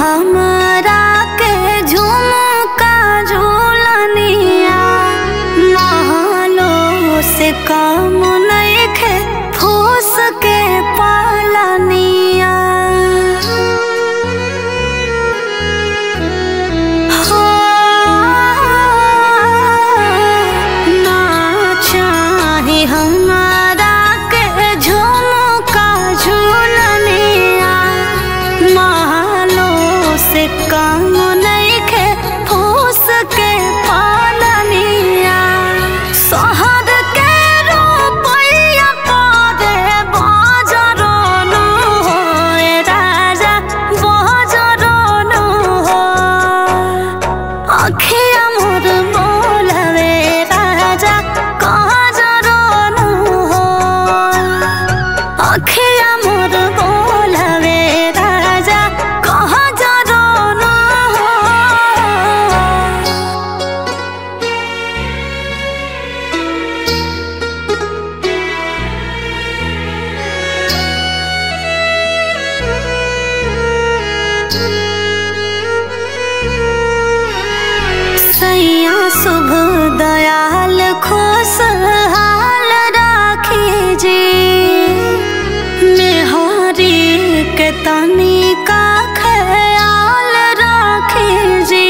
हमरा के झुमका झूलनिया महलो से कम नइखे फूस के पालनिया। हो ना चाही हमरा के झुमका झूलनिया महलो से कम नइखे फूस के पालनिया। शहर के रुपैया परे बजरनु हो राजा बजरनु हो। अखिया मोर बोलवे राजा कहजरनु हो। अखिया मोर बोलवे राजा कहजरनु हो। सैया शुभ दयाल खुशहाल राखी जी। मेहरी के तनी का ख्याल राखी जी।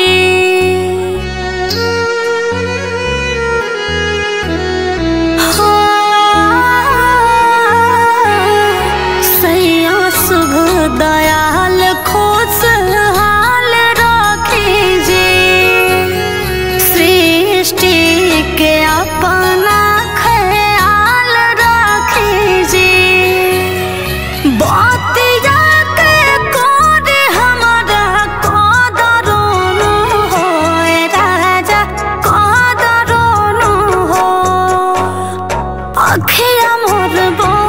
हो सैया शुभ दयाल खुशहाल राखी जी। सृष्टि के अपना ख्याल राखी जी। बतिया के कोरे हमरा कदरोनु हो राजा कदरोनु हो। अखिया मोर